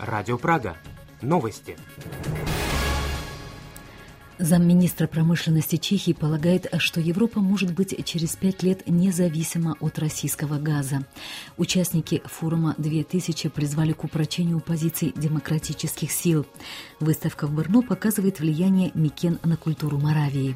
Радио Прага. Новости. Замминистра промышленности Чехии полагает, что Европа может быть через 5 лет независима от российского газа. Участники форума 2000 призвали к упрочению позиций демократических сил. Выставка в Брно показывает влияние Микен на культуру Моравии.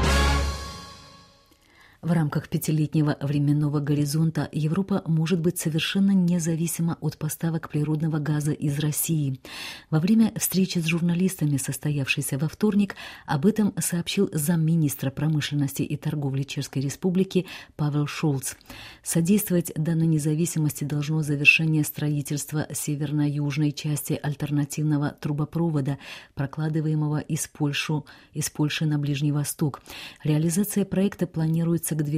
В рамках 5-летнего временного горизонта Европа может быть совершенно независима от поставок природного газа из России. Во время встречи с журналистами, состоявшейся во вторник, об этом сообщил замминистра промышленности и торговли Чешской Республики Павел Шолц. Содействовать данной независимости должно завершение строительства северно-южной части альтернативного трубопровода, прокладываемого из Польши на Ближний Восток. Реализация проекта планируется к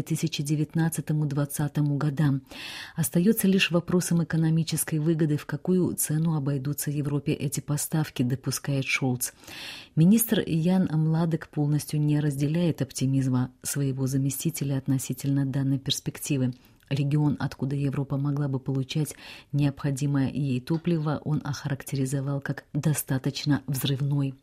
2019-2020 годам. Остается лишь вопросом экономической выгоды, в какую цену обойдутся Европе эти поставки, допускает Шолц. Министр Ян Младек полностью не разделяет оптимизма своего заместителя относительно данной перспективы. Регион, откуда Европа могла бы получать необходимое ей топливо, он охарактеризовал как достаточно взрывной.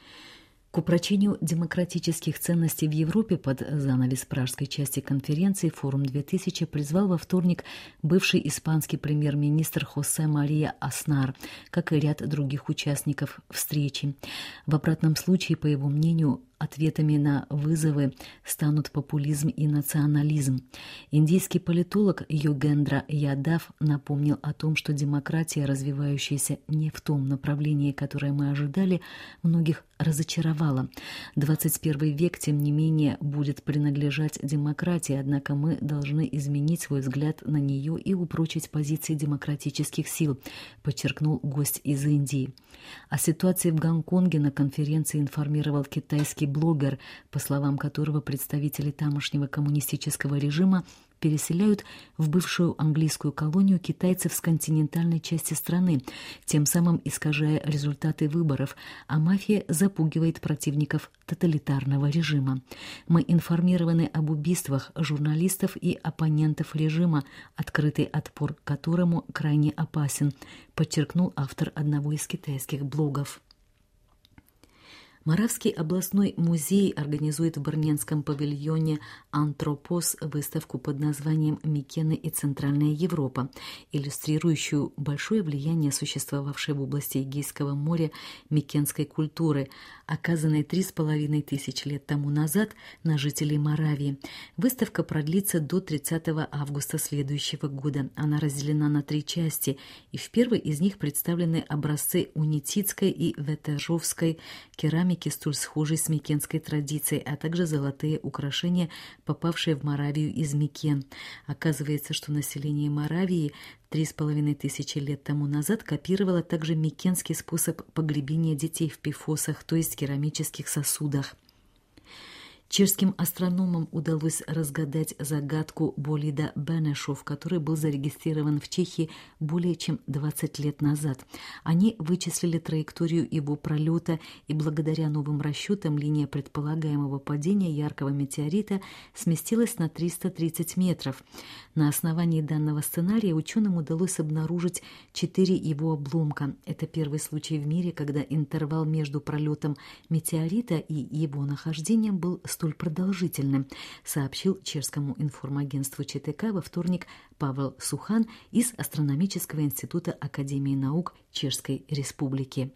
К упрочению демократических ценностей в Европе под занавес пражской части конференции «Форум 2000» призвал во вторник бывший испанский премьер-министр Хосе Мария Аснар, как и ряд других участников встречи. В обратном случае, по его мнению, ответами на вызовы станут популизм и национализм. Индийский политолог Йогендра Ядав напомнил о том, что демократия, развивающаяся не в том направлении, которое мы ожидали, многих разочаровала. 21 век, тем не менее, будет принадлежать демократии, однако мы должны изменить свой взгляд на нее и упрочить позиции демократических сил, подчеркнул гость из Индии. О ситуации в Гонконге на конференции информировал китайский блогер, по словам которого представители тамошнего коммунистического режима переселяют в бывшую английскую колонию китайцев с континентальной части страны, тем самым искажая результаты выборов, а мафия запугивает противников тоталитарного режима. Мы информированы об убийствах журналистов и оппонентов режима, открытый отпор которому крайне опасен, подчеркнул автор одного из китайских блогов. Моравский областной музей организует в Брненском павильоне «Антропос» выставку под названием «Микены и Центральная Европа», иллюстрирующую большое влияние существовавшей в области Эгейского моря микенской культуры, оказанной 3500 лет тому назад на жителей Моравии. Выставка продлится до 30 августа следующего года. Она разделена на 3 части, и в первой из них представлены образцы унитицкой и ветежовской керамики, столь схожей с микенской традицией, а также золотые украшения, попавшие в Моравию из Микен. Оказывается, что население Моравии 3500 лет тому назад копировало также микенский способ погребения детей в пифосах, то есть керамических сосудах. Чешским астрономам удалось разгадать загадку болида Бенешов, который был зарегистрирован в Чехии более чем 20 лет назад. Они вычислили траекторию его пролета, и благодаря новым расчетам линия предполагаемого падения яркого метеорита сместилась на 330 метров. На основании данного сценария ученым удалось обнаружить 4 его обломка. Это первый случай в мире, когда интервал между пролетом метеорита и его нахождением был столь продолжительным, сообщил чешскому информагентству ЧТК во вторник Павел Сухан из Астрономического института Академии наук Чешской Республики.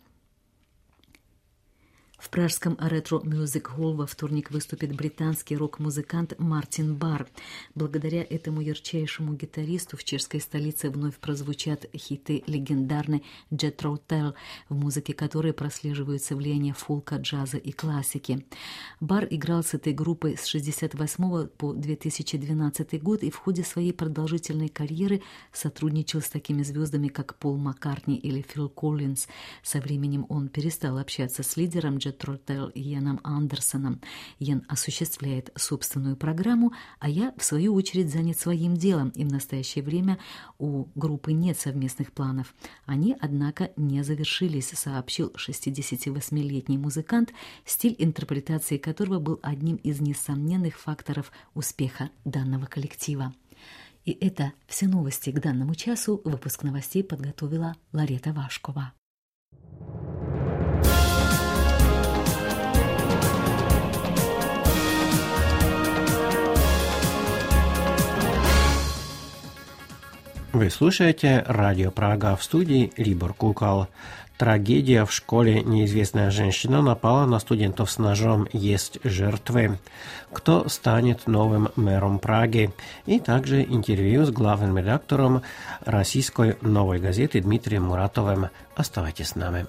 В пражском Retro Music Hall во вторник выступит британский рок-музыкант Мартин Барр. Благодаря этому ярчайшему гитаристу в чешской столице вновь прозвучат хиты легендарной Jethro Tull, в музыке которой прослеживаются влияние фолка, джаза и классики. Барр играл с этой группой с 1968 по 2012 год и в ходе своей продолжительной карьеры сотрудничал с такими звездами, как Пол Маккартни или Фил Коллинз. Со временем он перестал общаться с лидером Jethro Tull Яном Андерсоном. Ян осуществляет собственную программу, а я, в свою очередь, занят своим делом, и в настоящее время у группы нет совместных планов. Они, однако, не завершились, сообщил 68-летний музыкант, стиль интерпретации которого был одним из несомненных факторов успеха данного коллектива. И это все новости к данному часу. Выпуск новостей подготовила Ларета Вашкова. Вы слушаете «Радио Прага», в студии Либор Кукал. Трагедия в школе. Неизвестная женщина напала на студентов с ножом. Есть жертвы. Кто станет новым мэром Праги? И также интервью с главным редактором российской «Новой газеты» Дмитрием Муратовым. Оставайтесь с нами.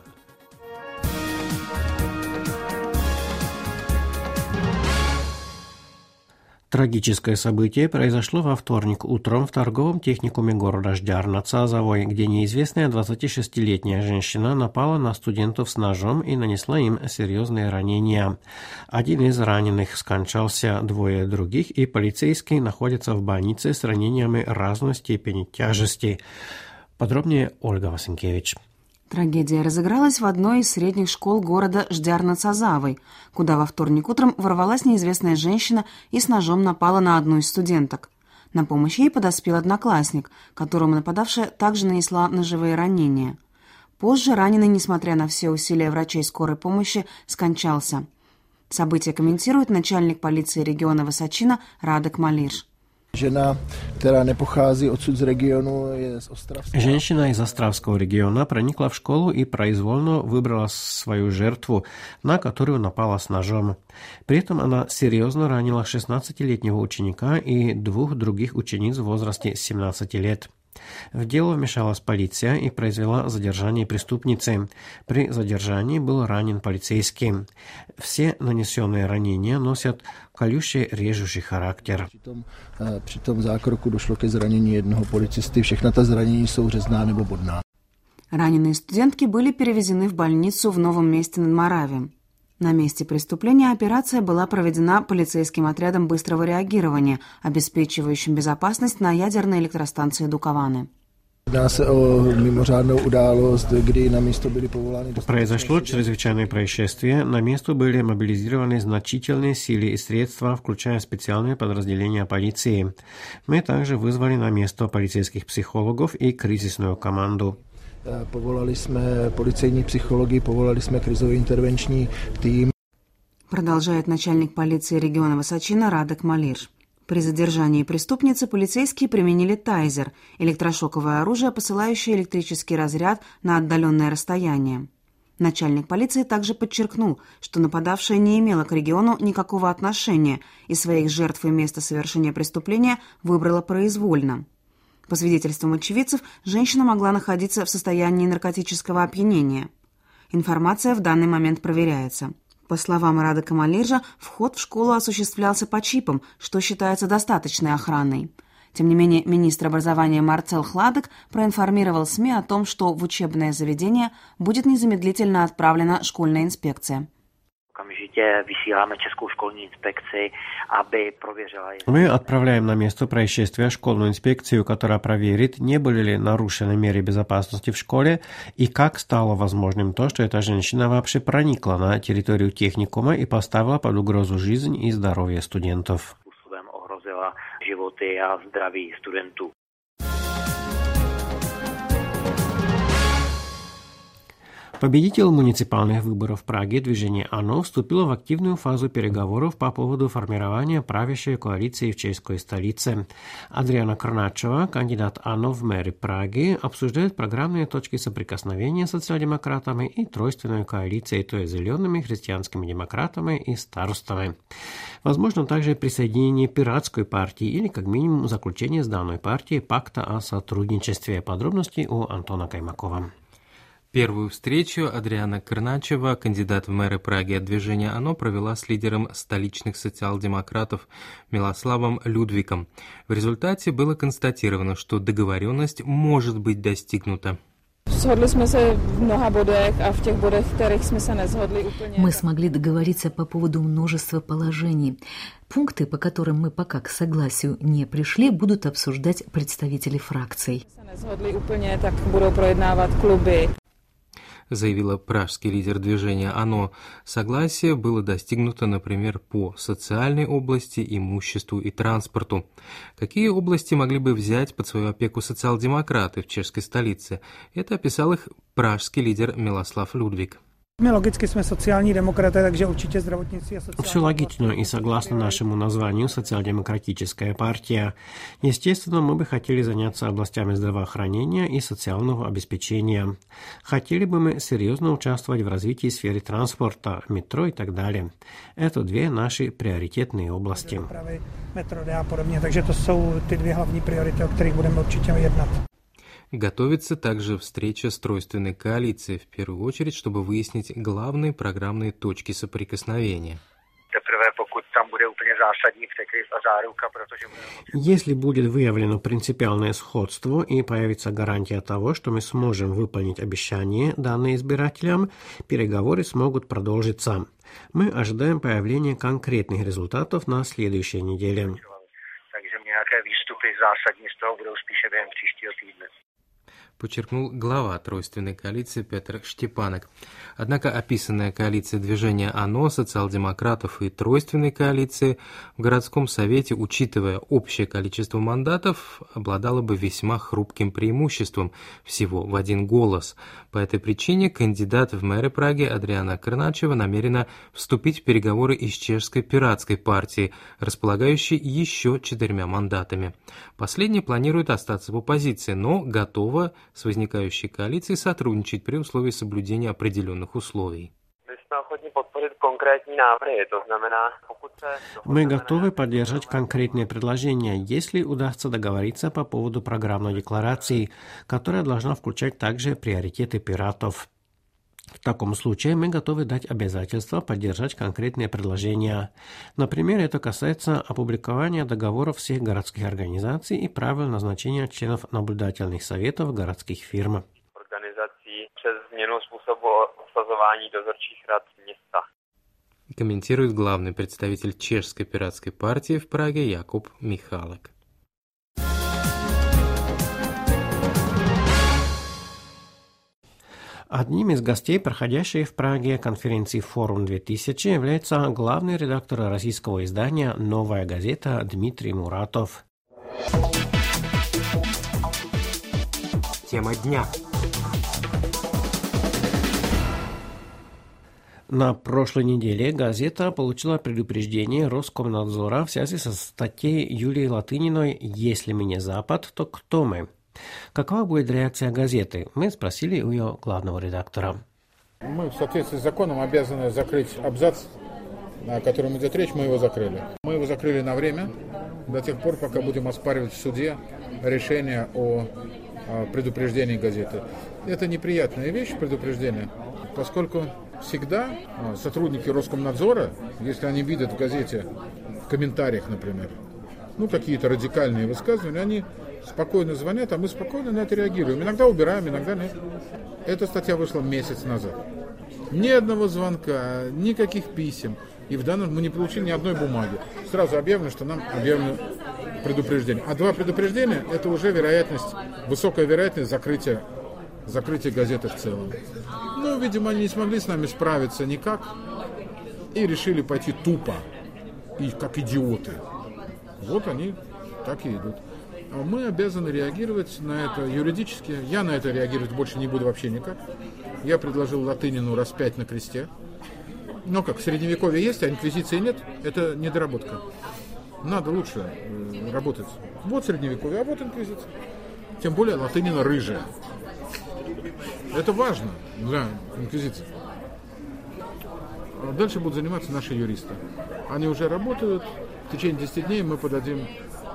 Трагическое событие произошло во вторник утром в торговом техникуме города Žďárna-Cázavoj, где неизвестная 26-летняя женщина напала на студентов с ножом и нанесла им серьезные ранения. Один из раненых скончался, двое других и полицейские находятся в больнице с ранениями разной степени тяжести. Подробнее Ольга Васенкевич. Трагедия разыгралась в одной из средних школ города Žďárna-Cázavoj, куда во вторник утром ворвалась неизвестная женщина и с ножом напала на одну из студенток. На помощь ей подоспел одноклассник, которому нападавшая также нанесла ножевые ранения. Позже раненый, несмотря на все усилия врачей скорой помощи, скончался. Событие комментирует начальник полиции региона Высочина Радek Malíř. Женщина из Островского региона проникла в школу и произвольно выбрала свою жертву, на которую напала с ножом. При этом она серьезно ранила 16-летнего ученика и двух других учениц в возрасте 17 лет. В дело вмешалась полиция и произвела задержание преступницы. При задержании был ранен полицейский. Все нанесенные ранения носят колющий режущий характер. Při tom zákroku došlo ke zranění jednoho policisty. Všechna ta zranění jsou řezná nebo bodná. Раненые студентки были перевезены в больницу в Новом Месте над Моравием. На месте преступления операция была проведена полицейским отрядом быстрого реагирования, обеспечивающим безопасность на ядерной электростанции Дукованы. Произошло чрезвычайное происшествие. На место были мобилизированы значительные силы и средства, включая специальные подразделения полиции. Мы также вызвали на место полицейских психологов и кризисную команду. Povolali jsme policejní psychologii, povolali jsme krizový intervenční tým. Продолжает начальник полиции региона Высочина Радek Malíř. При задержании преступницы полицейские применили тайзер – электрошоковое оружие, посылающее электрический разряд на отдаленное расстояние. Начальник полиции также подчеркнул, что нападавшая не имела к региону никакого отношения и своих жертв и место совершения преступления выбрала произвольно. По свидетельствам очевидцев, женщина могла находиться в состоянии наркотического опьянения. Информация в данный момент проверяется. По словам Радека Малířа, вход в школу осуществлялся по чипам, что считается достаточной охраной. Тем не менее, министр образования Марцел Хладек проинформировал СМИ о том, что в учебное заведение будет незамедлительно отправлена школьная инспекция. Мы отправляем на место происшествия школьную инспекцию, которая проверит, не были ли нарушены меры безопасности в школе и как стало возможным то, что эта женщина вообще проникла на территорию техникума и поставила под угрозу жизнь и здоровье студентов. Победитель муниципальных выборов в Праге, движение АНО, вступило в активную фазу переговоров по поводу формирования правящей коалиции в чешской столице. Адриана Крначова, кандидат АНО в мэры Праги, обсуждает программные точки соприкосновения с социал-демократами и тройственной коалицией, то есть зелеными, христианскими демократами и старостами. Возможно также присоединение пиратской партии или как минимум заключение с данной партией пакта о сотрудничестве. Подробности у Антона Каймакова. Первую встречу Адриана Крначева, кандидат в мэры Праги от движения АНО, провела с лидером столичных социал-демократов Милославом Людвиком. В результате было констатировано, что договоренность может быть достигнута. Мы смогли договориться по поводу множества положений. Пункты, по которым мы пока к согласию не пришли, будут обсуждать представители фракций. Заявила пражский лидер движения АНО. Согласие было достигнуто, например, по социальной области, имуществу и транспорту. Какие области могли бы взять под свою опеку социал-демократы в чешской столице? Это описал их пражский лидер Милослав Людвик. Все логично и согласно нашему названию «Социал-демократическая партия». Естественно, мы бы хотели заняться областями здравоохранения и социального обеспечения. Хотели бы мы серьезно участвовать в развитии сферы транспорта, метро и так далее. Это две наши приоритетные области. Takže to jsou ty dvě hlavní priority, o kterých budeme určitě jednat. Готовится также встреча с тройственной коалицией, в первую очередь, чтобы выяснить главные программные точки соприкосновения. Если будет выявлено принципиальное сходство и появится гарантия того, что мы сможем выполнить обещания, данные избирателям, переговоры смогут продолжиться. Мы ожидаем появления конкретных результатов на следующей неделе. Подчеркнул глава тройственной коалиции Петр Штепанек. Однако описанная коалиция движения ОНО, социал-демократов и тройственной коалиции в городском совете, учитывая общее количество мандатов, обладала бы весьма хрупким преимуществом всего в 1 голос. По этой причине кандидат в мэры Праги Адриана Крначева намерена вступить в переговоры и с чешской пиратской партией, располагающей еще 4 мандатами. Последняя планирует остаться в оппозиции, но готова с возникающей коалицией сотрудничать при условии соблюдения определенных условий. Мы готовы поддержать конкретные предложения, если удастся договориться по поводу программной декларации, которая должна включать также приоритеты пиратов. В таком случае мы готовы дать обязательство поддержать конкретные предложения. Например, это касается опубликования договоров всех городских организаций и правил назначения членов наблюдательных советов городских фирм. Комментирует главный представитель чешской пиратской партии в Праге Jakub Michalek. Одним из гостей, проходящей в Праге конференции «Форум-2000», является главный редактор российского издания «Новая газета» Дмитрий Муратов. Тема дня. На прошлой неделе газета получила предупреждение Роскомнадзора в связи со статьей Юлии Латыниной «Если мы не Запад, то кто мы?». Какова будет реакция газеты? Мы спросили у ее главного редактора. Мы в соответствии с законом обязаны закрыть абзац, о котором идет речь, мы его закрыли. Мы его закрыли на время, до тех пор, пока будем оспаривать в суде решение о предупреждении газеты. Это неприятная вещь, предупреждение, поскольку всегда сотрудники Роскомнадзора, если они видят в газете, в комментариях, например, какие-то радикальные высказывания, они спокойно звонят, а мы спокойно на это реагируем. Иногда убираем, иногда нет. Эта статья вышла месяц назад. Ни одного звонка, никаких писем. И в данном мы не получили ни одной бумаги. Сразу объявлено, что нам объявлено предупреждение. А 2 предупреждения – это уже высокая вероятность закрытия газеты в целом. Видимо, они не смогли с нами справиться никак и решили пойти тупо, и как идиоты. Вот они так и идут. А мы обязаны реагировать на это юридически. Я на это реагировать больше не буду вообще никак. Я предложил Латынину распять на кресте. Но как, в Средневековье есть, а инквизиции нет, это недоработка. Надо лучше работать. Вот Средневековье, а вот инквизиция. Тем более Латынина рыжая. Это важно для инквизиции. Дальше будут заниматься наши юристы. Они уже работают. В течение 10 дней мы подадим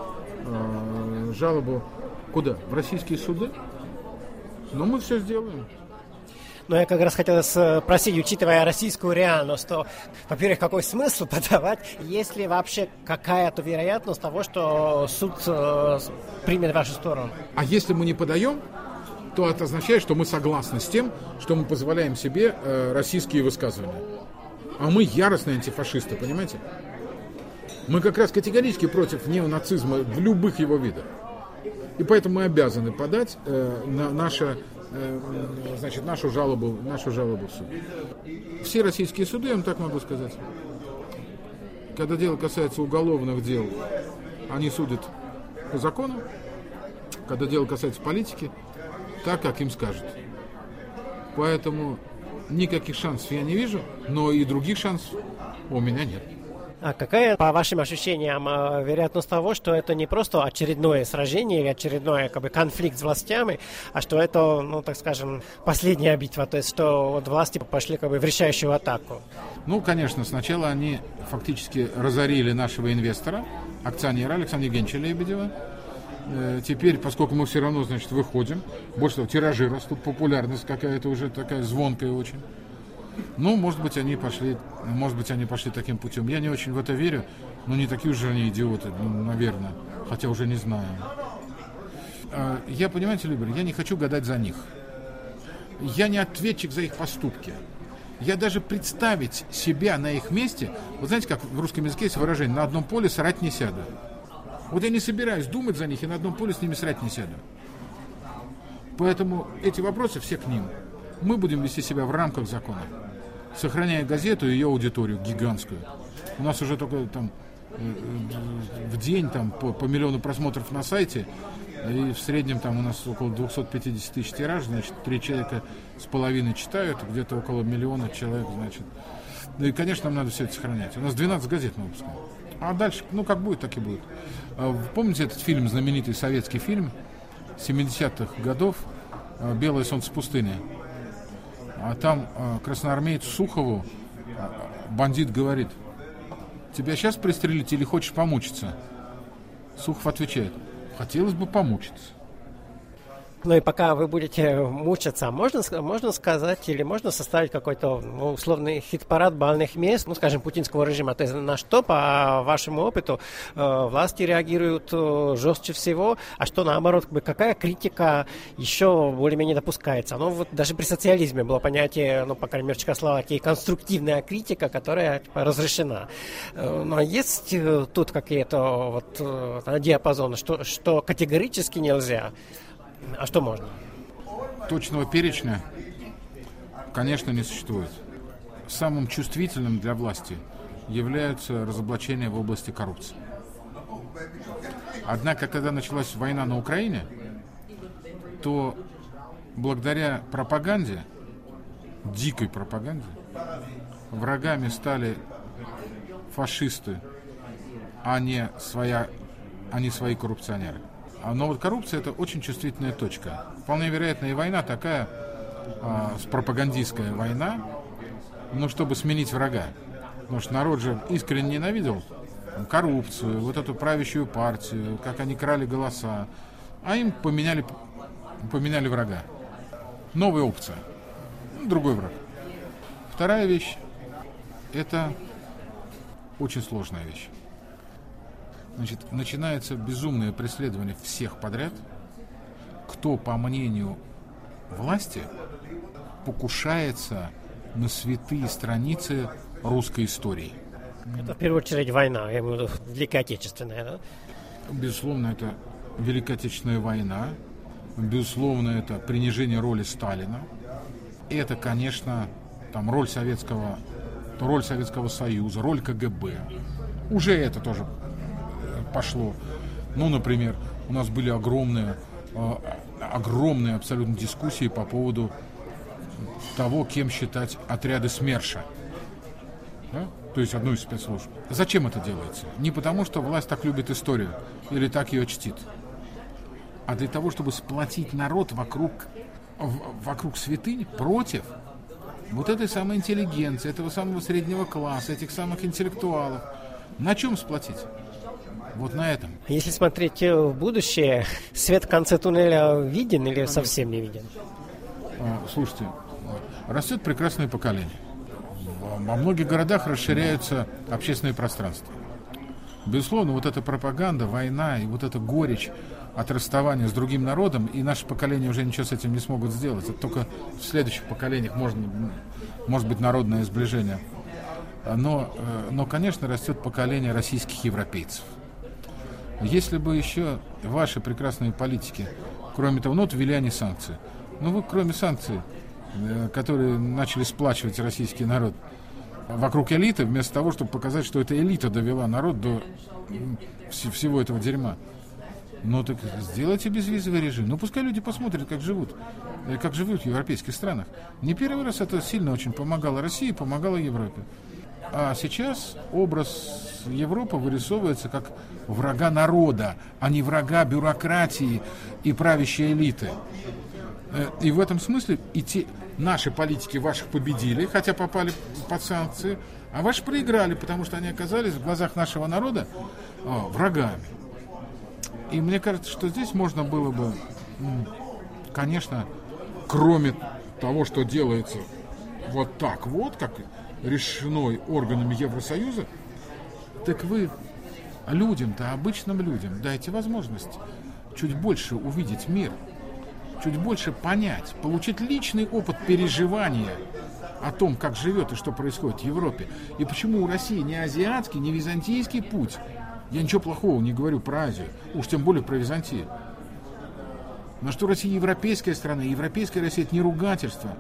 жалобу куда? В российские суды? Но мы все сделаем. Но я как раз хотел спросить, учитывая российскую реальность, то, во-первых, какой смысл подавать, есть ли вообще какая-то вероятность того, что суд примет вашу сторону? А если мы не подаем, то это означает, что мы согласны с тем, что мы позволяем себе российские высказывания. А мы яростные антифашисты, понимаете? Мы как раз категорически против неонацизма в любых его видах. И поэтому мы обязаны подать нашу жалобу в суд. Все российские суды, я вам так могу сказать, когда дело касается уголовных дел, они судят по закону. Когда дело касается политики, так, как им скажут. Поэтому никаких шансов я не вижу, но и других шансов у меня нет. А какая, по вашим ощущениям, вероятность того, что это не просто очередное сражение или очередной конфликт с властями, а что это, ну, так скажем, последняя битва, то есть что вот власти пошли в решающую атаку? Ну, конечно, сначала они фактически разорили нашего инвестора, акционера Александра Евгеньевича Лебедева. Теперь, поскольку мы все равно, значит, выходим, больше того, тиражи растут, популярность какая-то уже такая звонкая очень. Ну, может быть, они пошли таким путем. Я не очень в это верю, но не такие уже они идиоты, наверное, хотя уже не знаю. Я, понимаете, Любер, я не хочу гадать за них. Я не ответчик за их поступки. Я даже представить себя на их месте, вот знаете, как в русском языке есть выражение, на одном поле срать не сяду. Вот я не собираюсь думать за них и на одном поле с ними срать не сяду. Поэтому эти вопросы все к ним. Мы будем вести себя в рамках закона, сохраняя газету и ее аудиторию гигантскую. У нас уже только там в день там, по миллиону просмотров на сайте, и в среднем там у нас около 250 тысяч тираж, значит, 3,5 человека читают, где-то около миллиона человек, значит. Ну и, конечно, нам надо все это сохранять. У нас 12 газет мы выпускаем. А дальше, ну, как будет, так и будет. Помните этот фильм, знаменитый советский фильм 70-х годов «Белое солнце пустыни»? А там красноармейцу Сухову бандит говорит: тебя сейчас пристрелить или хочешь помучиться? Сухов отвечает: хотелось бы помучиться. Ну и пока вы будете мучиться, можно сказать или можно составить какой-то условный хит-парад бальных мест, ну, скажем, путинского режима? То есть на что, по вашему опыту, власти реагируют жестче всего, а что наоборот, какая критика еще более-менее допускается? Ну вот даже при социализме было понятие, ну, по крайней мере, в Чехословакии, конструктивная критика, которая разрешена. Но есть тут какие-то диапазоны, что категорически нельзя? А что можно? Точного перечня, конечно, не существует. Самым чувствительным для власти являются разоблачения в области коррупции. Однако, когда началась война на Украине, то благодаря пропаганде, дикой пропаганде, врагами стали фашисты, а не свои коррупционеры. Но вот коррупция — это очень чувствительная точка. Вполне вероятно, и война такая, пропагандистская война, чтобы сменить врага. Потому что народ же искренне ненавидел коррупцию, вот эту правящую партию, как они крали голоса. А им поменяли врага. Новая опция. Другой враг. Вторая вещь — это очень сложная вещь. Значит, начинается безумное преследование всех подряд, кто, по мнению власти, покушается на святые страницы русской истории. Это в первую очередь война, я имею в виду Великая Отечественная, да? Безусловно, это Великая Отечественная война, безусловно, это принижение роли Сталина. И это, конечно, там, роль Советского Союза, роль КГБ. Уже это тоже пошло. Ну, например, у нас были огромные абсолютно дискуссии по поводу того, кем считать отряды СМЕРШа. Да? То есть одну из спецслужб. Зачем это делается? Не потому, что власть так любит историю или так ее чтит, а для того, чтобы сплотить народ вокруг святынь против вот этой самой интеллигенции, этого самого среднего класса, этих самых интеллектуалов. На чем сплотить? Вот на этом. Если смотреть в будущее, свет в конце туннеля виден или совсем не виден? Слушайте, растет прекрасное поколение. Во многих городах расширяются общественные пространства. Безусловно, вот эта пропаганда, война и вот эта горечь от расставания с другим народом, и наше поколение уже ничего с этим не смогут сделать. Это только в следующих поколениях может быть народное сближение. Но, конечно, растет поколение российских европейцев. Если бы еще ваши прекрасные политики, кроме того, вот ввели они санкции. Вы, кроме санкций, которые начали сплачивать российский народ вокруг элиты, вместо того, чтобы показать, что эта элита довела народ до всего этого дерьма. Ну так сделайте безвизовый режим. Ну пускай люди посмотрят, как живут в европейских странах. Не первый раз это сильно очень помогало России, помогало Европе. А сейчас образ Европы вырисовывается как врага народа, а не врага бюрократии и правящей элиты. И в этом смысле наши политики ваших победили, хотя попали под санкции, а ваши проиграли, потому что они оказались в глазах нашего народа врагами. И мне кажется, что здесь можно было бы, конечно, кроме того, что делается вот так вот, как решено органами Евросоюза, так вы людям-то, обычным людям, дайте возможность чуть больше увидеть мир, чуть больше понять, получить личный опыт переживания о том, как живет и что происходит в Европе. И почему у России не азиатский, не византийский путь. Я ничего плохого не говорю про Азию, уж тем более про Византию. Но что Россия европейская страна, и европейская Россия — это не ругательство,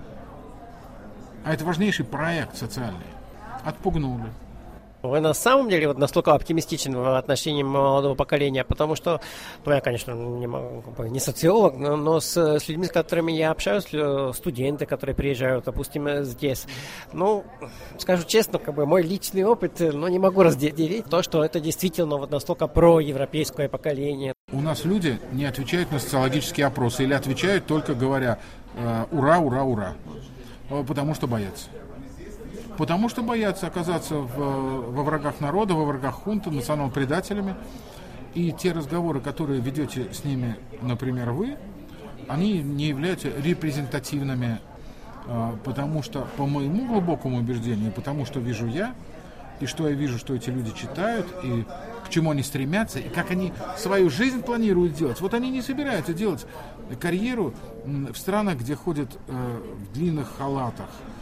а это важнейший проект социальный. Отпугнули. Вы на самом деле вот настолько оптимистичен в отношении молодого поколения, потому что, ну, я, конечно, не социолог, но с людьми, с которыми я общаюсь, студенты, которые приезжают, допустим, здесь, ну, скажу честно, как бы мой личный опыт, но не могу разделить то, что это действительно вот настолько проевропейское поколение. У нас люди не отвечают на социологические опросы или отвечают только говоря «ура, ура, ура», потому что боятся. Потому что боятся оказаться во врагах народа, во врагах хунты, национал-предателями. И те разговоры, которые ведете с ними, например, вы, они не являются репрезентативными, потому что, по моему глубокому убеждению, потому что вижу я, и что я вижу, что эти люди читают, и к чему они стремятся, и как они свою жизнь планируют делать. Вот они не собираются делать карьеру в странах, где ходят в длинных халатах.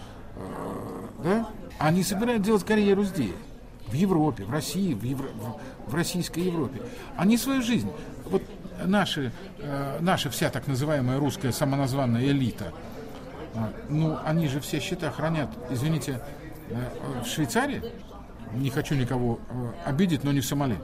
Да? Они собираются делать карьеру здесь, в Европе, в России, в российской Европе. Они свою жизнь, вот наша вся так называемая русская самоназванная элита, ну, они же все счета хранят, извините, в Швейцарии, не хочу никого обидеть, но не в Сомали.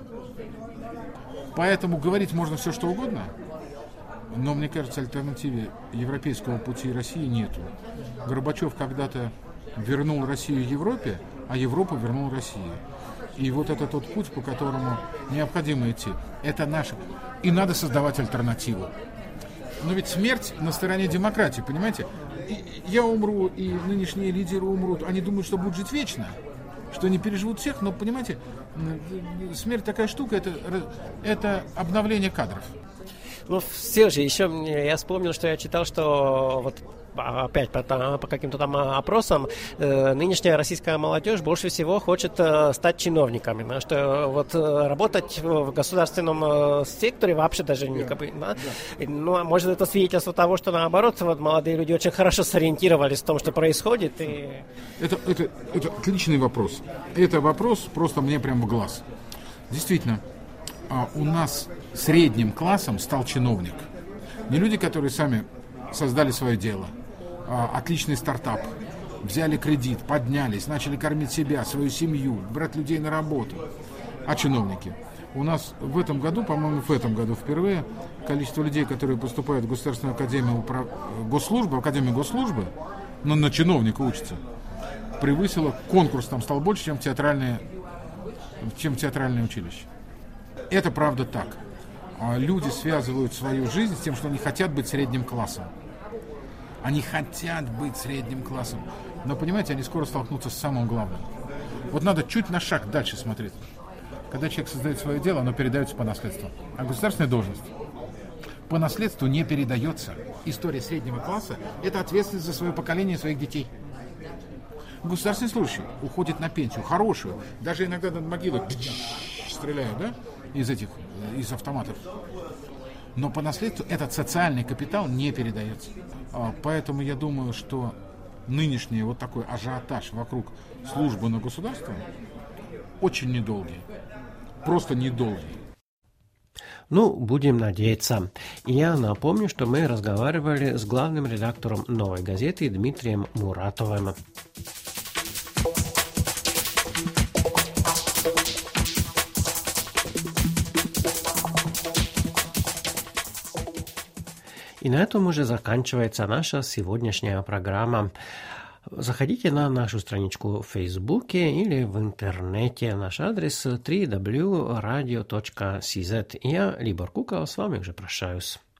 Поэтому говорить можно все, что угодно, но, мне кажется, альтернативы европейского пути России нету. Горбачев когда-то вернул Россию Европе, а Европу вернул России. И вот это тот путь, по которому необходимо идти. Это наше. И надо создавать альтернативу. Но ведь смерть на стороне демократии, понимаете? Я умру, и нынешние лидеры умрут. Они думают, что будут жить вечно, что они переживут всех. Но, понимаете, смерть такая штука, это обновление кадров. Ну, все же, еще я вспомнил, что я читал, что вот опять по каким-то там опросам нынешняя российская молодежь больше всего хочет стать чиновниками, да, что вот работать в государственном секторе вообще даже не как бы, да? Ну, а может это свидетельство того, что наоборот вот молодые люди очень хорошо сориентировались в том, что происходит. И... Это отличный вопрос. Это вопрос просто мне прямо в глаз. Действительно, у нас средним классом стал чиновник. Не люди, которые сами создали свое дело. Отличный стартап. Взяли кредит, поднялись, начали кормить себя, свою семью, брать людей на работу. А чиновники. У нас в этом году, по-моему, впервые количество людей, которые поступают в Государственную академию госслужбы, Академию госслужбы, но на чиновника учатся, превысило, конкурс там стал больше, чем театральное училище. Это правда так. Люди связывают свою жизнь с тем, что они хотят быть средним классом. Они хотят быть средним классом. Но, понимаете, они скоро столкнутся с самым главным. Вот надо чуть на шаг дальше смотреть. Когда человек создает свое дело, оно передается по наследству. А государственная должность по наследству не передается. История среднего класса – это ответственность за свое поколение, своих детей. Государственный служащий уходит на пенсию, хорошую. Даже иногда над могилой стреляют, да? Из автоматов. Но по наследству этот социальный капитал не передается. Поэтому я думаю, что нынешний вот такой ажиотаж вокруг службы на государство очень недолгий. Просто недолгий. Ну, будем надеяться. И я напомню, что мы разговаривали с главным редактором «Новой газеты» Дмитрием Муратовым. И на этом уже заканчивается наша сегодняшняя программа. Заходите на нашу страничку в Фейсбуке или в интернете. Наш адрес www.radio.cz. Я, Libor Kukal, с вами уже прощаюсь.